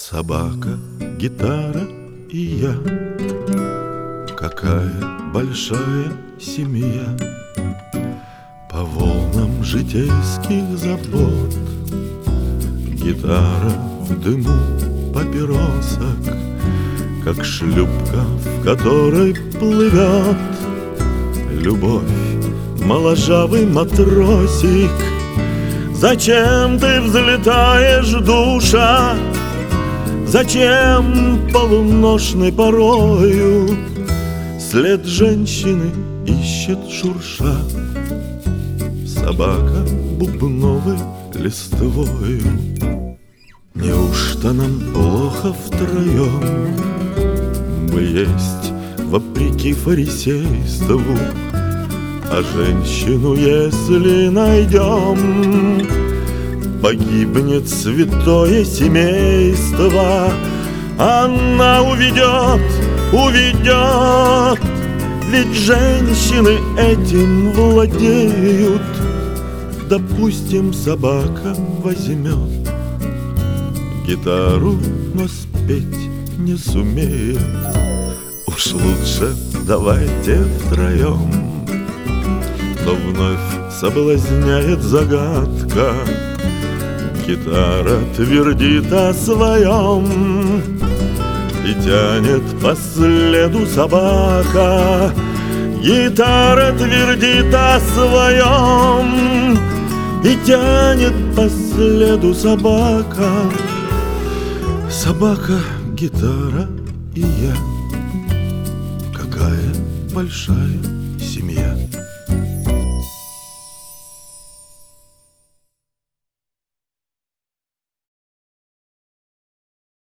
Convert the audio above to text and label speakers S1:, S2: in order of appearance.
S1: Собака, гитара и я. Какая большая семья. По волнам житейских забот. Гитара в дыму папиросок, как шлюпка, в которой плывет любовь, моложавый матросик. Зачем ты взлетаешь, душа? Зачем полуношной порою след женщины ищет, шурша? Собака бубновой листвою. Неужто нам плохо втроем? Мы есть вопреки фарисейству, а женщину, если найдем, погибнет святое семейство. Она уведет, уведет, ведь женщины этим владеют. Допустим, собака возьмет гитару, но спеть не сумеет. Уж лучше давайте втроем. Но вновь соблазняет загадка. Гитара твердит о своем и тянет по следу собака. Гитара твердит о своем и тянет по следу собака. Собака, гитара и я. Какая большая семья.